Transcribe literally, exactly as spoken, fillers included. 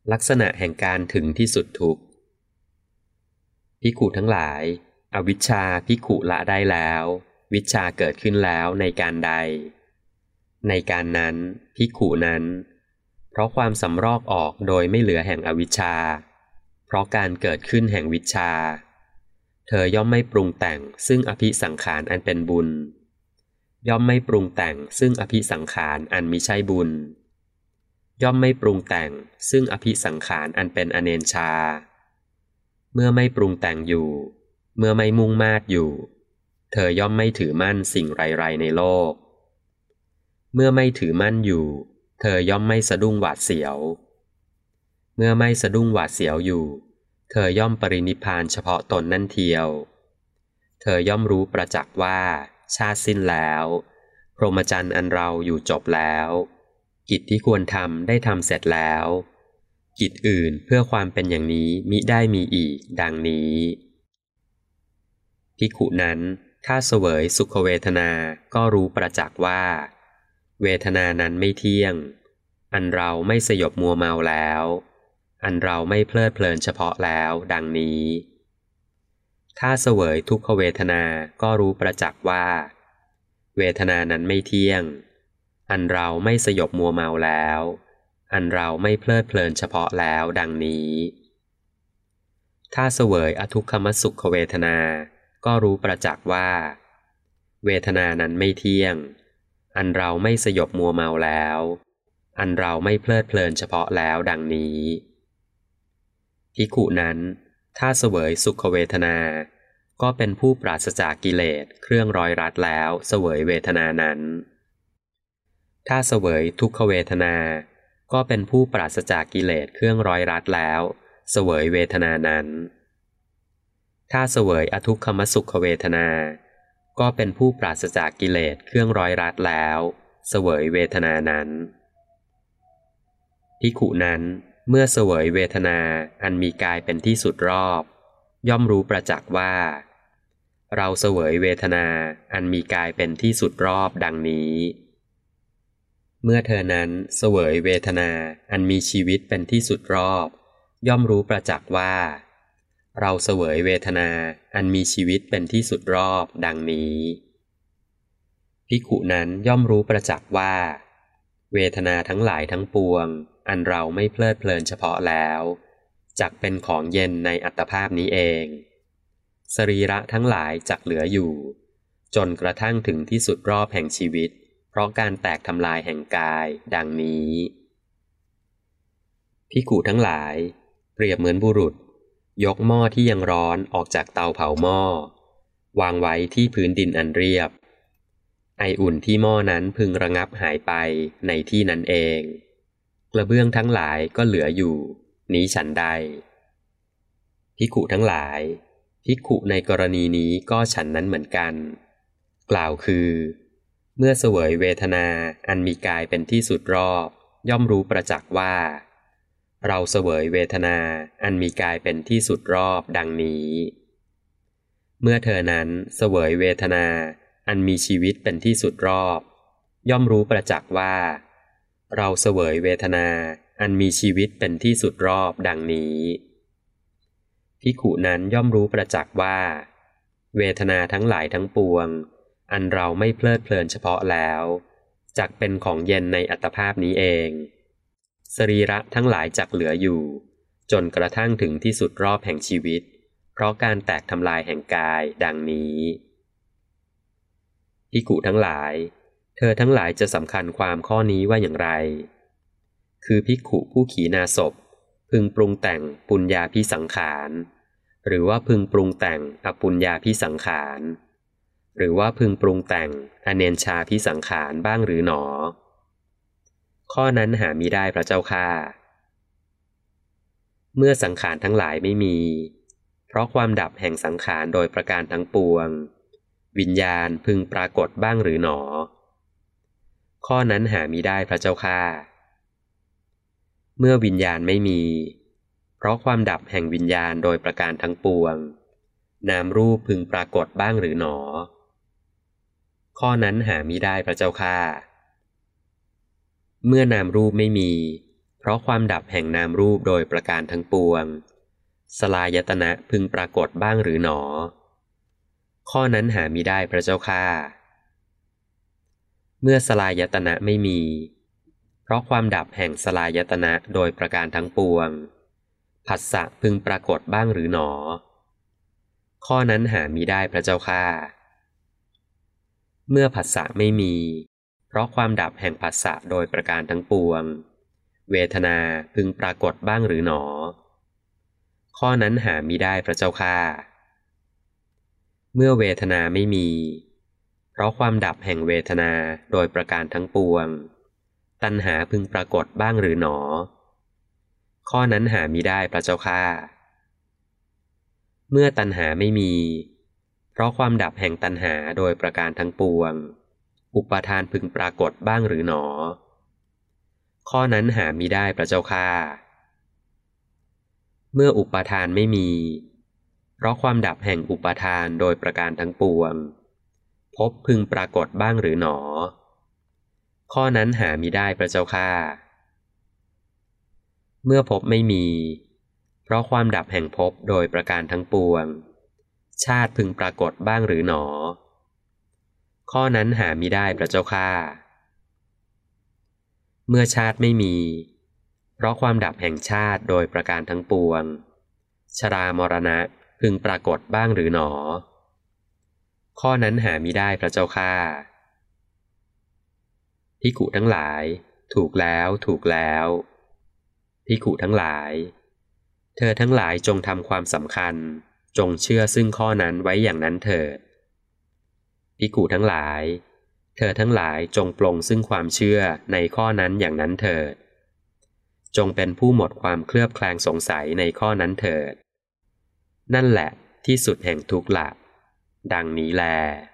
ลักษณะแห่งการถึงที่สุดทุกข์ภิกขุทั้งหลายอวิชชาภิกขุละได้แล้ววิชชาเกิดขึ้นแล้วในการใดในการนั้นภิกขุนั้นเพราะความสำรอกออกโดยไม่เหลือแห่งอวิชชาเพราะการเกิดขึ้นแห่งวิชชาเธอย่อมไม่ปรุงแต่งซึ่งอภิสังขารอันเป็นบุญย่อมไม่ปรุงแต่งซึ่งอภิสังขารอันมิใช่บุญย่อมไม่ปรุงแต่งซึ่งอภิสังขารอันเป็นอเนนชาเมื่อไม่ปรุงแต่งอยู่เมื่อไม่มุ่งมาดอยู่เธอย่อมไม่ถือมั่นสิ่งไรๆในโลกเมื่อไม่ถือมั่นอยู่เธอย่อมไม่สะดุ้งหวาดเสียวเมื่อไม่สะดุ้งหวาดเสียวอยู่เธอย่อมปรินิพพานเฉพาะตนนั่นเทียวเธอย่อมรู้ประจักษ์ว่าชาติสิ้นแล้วพรหมจรรย์อันเราอยู่จบแล้วกิจที่ควรทำได้ทำเสร็จแล้วกิจอื่นเพื่อความเป็นอย่างนี้มิได้มีอีกดังนี้ภิกขุนั้นถ้าเสวยสุขเวทนาก็รู้ประจักษ์ว่าเวทนานั้นไม่เที่ยงอันเราไม่สยบมัวเมาแล้วอันเราไม่เพลิดเพลินเฉพาะแล้วดังนี้ถ้าเสวยทุกขเวทนาก็รู้ประจักษ์ว่าเวทนานั้นไม่เที่ยงอันเราไม่สยบมัวเมาแล้วอันเราไม่เพลิดเพลินเฉพาะแล้วดังนี้ถ้าเสวยอทุกขมสุขเวทนาก็รู้ประจักษ์ว่าเวทนานั้นไม่เที่ยงอันเราไม่สยบมัวเมาแล้วอันเราไม่เพลิดเพลินเฉพาะแล้วดังนี้ภิกขุนั้นถ้าเสวยสุขเวทนาก็เป็นผู้ปราศจากกิเลสเครื่องร้อยรัดแล้วเสวยเวทนานั้นถ้าเสวยทุกขเวทนาก็เป็นผู้ปราศจากกิเลสเครื่องร้อยรัดแล้วเสวยเวทนานั้นถ้าเสวยอทุกขมสุขเวทนาก็เป็นผู้ปราศจากกิเลสเครื่องร้อยรัดแล้วเสวยเวทนานั้นภิกขุนั้นเมื่อเสวยเวทนาอันมีกายเป็นที่สุดรอบย่อมรู้ประจักษ์ว่าเราเสวยเวทนาอันมีกายเป็นที่สุดรอบดังนี้เมื่อเธอนั้นเสวยเวทนาอันมีชีวิตเป็นที่สุดรอบย่อมรู้ประจักษ์ว่าเราเสวยเวทนาอันมีชีวิตเป็นที่สุดรอบดังนี้ภิกขุนั้นย่อมรู้ประจักษ์ว่าเวทนาทั้งหลายทั้งปวงอันเราไม่เพลิดเพลินเฉพาะแล้วจักเป็นของเย็นในอัตภาพนี้เองสรีระทั้งหลายจักเหลืออยู่จนกระทั่งถึงที่สุดรอบแห่งชีวิตเพราะการแตกทำลายแห่งกายดังนี้ภิกขุทั้งหลายเปรียบเหมือนบุรุษยกหม้อที่ยังร้อนออกจากเตาเผาหม้อวางไว้ที่พื้นดินอันเรียบไออุ่นที่หม้อนั้นพึงระงับหายไปในที่นั้นเองกระเบื้องทั้งหลายก็เหลืออยู่นี้ฉันใดภิกขุทั้งหลายภิกขุในกรณีนี้ก็ฉันนั้นเหมือนกันกล่าวคือเมื่อเสวยเวทนาอันมีกายเป็นที่สุดรอบย่อมรู้ประจักษ์ว่าเราเสวยเวทนาอันมีกายเป็นที่สุดรอบดังนี้เมื่อเธอนั้นเสวยเวทนาอันมีชีวิตเป็นที่สุดรอบย่อมรู้ประจักษ์ว่าเราเสวยเวทนาอันมีชีวิตเป็นที่สุดรอบดังนี้ภิกขุนั้นย่อมรู้ประจักษ์ว่าเวทนาทั้งหลายทั้งปวงอันเราไม่เพลิดเพลินเฉพาะแล้วจักเป็นของเย็นในอัตภาพนี้เองสรีระทั้งหลายจักเหลืออยู่จนกระทั่งถึงที่สุดรอบแห่งชีวิตเพราะการแตกทำลายแห่งกายดังนี้ภิกขุทั้งหลายเธอทั้งหลายจะสำคัญความข้อนี้ว่าอย่างไรคือภิกขุผู้ขีณาสพพึงปรุงแต่งปุญญาภิสังขารหรือว่าพึงปรุงแต่งอปุญญาภิสังขารหรือว่าพึงปรุงแต่งอเนนชาภิสังขารบ้างหรือหนอข้อนั้นหามิได้พระเจ้าข้าเมื่อสังขารทั้งหลายไม่มีเพราะความดับแห่งสังขารโดยประการทั้งปวงวิญญาณพึงปรากฏบ้างหรือหนอข้อนั้นหามิได้พระเจ้าข้าเมื่อวิญญาณไม่มีเพราะความดับแห่งวิญญาณโดยประการทั้งปวงนามรูปพึงปรากฏบ้างหรือหนอข้อนั้นหามิได้พระเจ้าข้าเมื่อนามรูปไม่มีเพราะความดับแห่งนามรูปโดยประการทั้งปวงสลายตนะพึงปรากฏบ้างหรือหนอข้อนั้นหามิได้พระเจ้าข้าเมื่อสลายตนะไม่มีเพราะความดับแห่งสลายตนะโดยประการทั้งปวงผัสสะพึงปรากฏบ้างหรือหนอข้อนั้นหามิได้พระเจ้าข้าเมื่อผัสสะไม่มีเพราะความดับแห่งผัสสะโดยประการทั้งปวงเวทนาพึงปรากฏบ้างหรือหนอข้อนั้นหามิได้พระเจ้าข้าเมื่อเวทนาไม่มีเพราะความดับแห่งเวทนาโดยประการทั้งปวงตัณหาพึงปรากฏบ้างหรือหนอข้อนั้นหามิได้พระเจ้าข้าเมื่อตัณหาไม่มีเพราะความดับแห่งตัณหาโดยประการทั้งปวงอุปาทานพึงปรากฏบ้างหรือหนอข้อนั้นหามิได้พระเจ้าข้าเมื่ออุปาทานไม่มีเพราะความดับแห่งอุปาทานโดยประการทั้งปวงภพพึงปรากฏบ้างหรือหนอข้อนั้นหามิได้พระเจ้าข้าเมื่อภพไม่มีเพราะความดับแห่งภพโดยประการทั้งปวงชาติพึงปรากฏบ้างหรือหนอข้อนั้นหามิได้พระเจ้าข้าเมื่อชาติไม่มีเพราะความดับแห่งชาติโดยประการทั้งปวงชรามรณะพึงปรากฏบ้างหรือหนอข้อนั้นหามิได้พระเจ้าข้าภิกขุทั้งหลายถูกแล้วถูกแล้วภิกขุทั้งหลายเธอทั้งหลายจงทำความสำคัญจงเชื่อซึ่งข้อนั้นไว้อย่างนั้นเถิดภิกขุทั้งหลายเธอทั้งหลายจงปลงซึ่งความเชื่อในข้อนั้นอย่างนั้นเถิดจงเป็นผู้หมดความเคลือบแคลงสงสัยในข้อนั้นเถิดนั่นแหละที่สุดแห่งทุกข์ละดังนี้แล